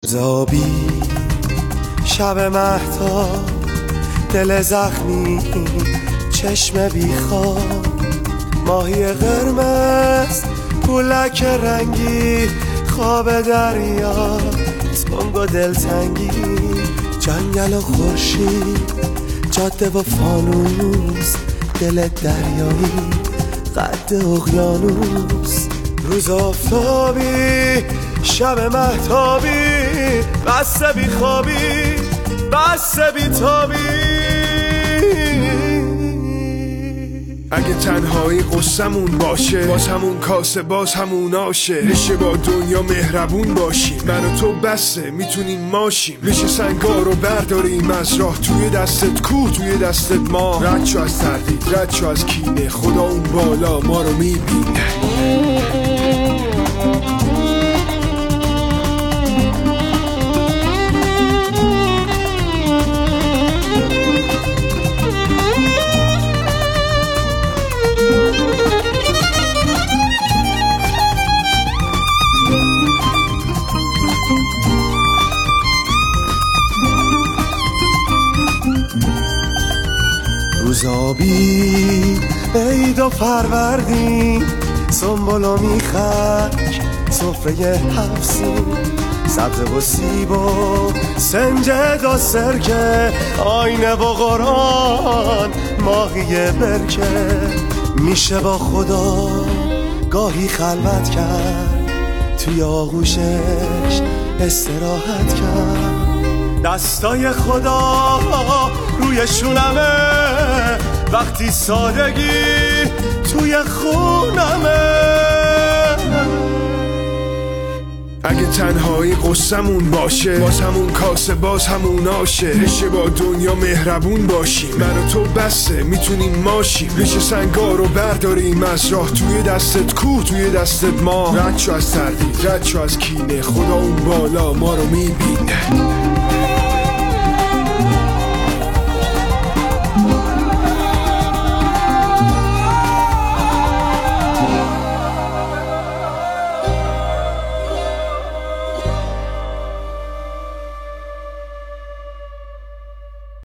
زابی شب مهتاب، دل زخمی، چشم بیخواب، ماهی قرمز، پولک رنگی، خواب دریا، تنگ و دلتنگی، جنگل و خورشید، جاده و فانوس، دل دریایی، قد اقیانوس، روز آفتابی، شب مهتابی، بسته بی خوابی، بسته بی تابی. اگه تنهایی قصمون باشه، باز همون کاسه، باز همون آشه. میشه با دنیا مهربون باشیم، من و تو بسته میتونیم ماشیم. میشه سنگا رو برداریم از راه، توی دستت کوه، توی دستت ما. رد شو از تردید، رد شو از کینه، خدا اون بالا ما رو میبینه. روزابی عید و فروردین، سنبل و میخک، سفره حفظین، سبز و سیب و سنجد و سرکه، آینه و قرآن، ماهی برکه. میشه با خدا گاهی خلوت کرد، توی آغوشش استراحت کرد. دستای خدا روی شونمه، وقتی سادگی توی خونمه. اگه تنهایی قصمون باشه، باز همون کاسه، باز همون آشه. میشه با دنیا مهربون باشیم، من و تو بسته میتونیم ماشیم. میشه سنگا رو برداریم از راه، توی دستت کوه، توی دستت ما. رد شو از تردید، رد شو از کینه، خدا اون بالا ما رو میبینه.